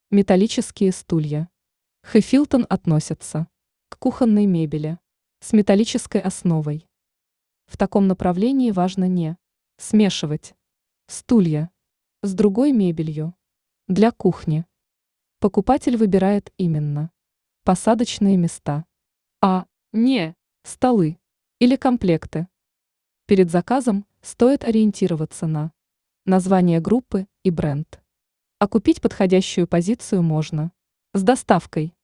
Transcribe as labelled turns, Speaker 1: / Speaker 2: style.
Speaker 1: Металлические стулья. Хэфилтон относится к кухонной мебели с металлической основой. В таком направлении важно не смешивать стулья с другой мебелью для кухни. Покупатель выбирает именно посадочные места, а не столы или комплекты. Перед заказом стоит ориентироваться на название группы и бренд. А купить подходящую позицию можно с доставкой.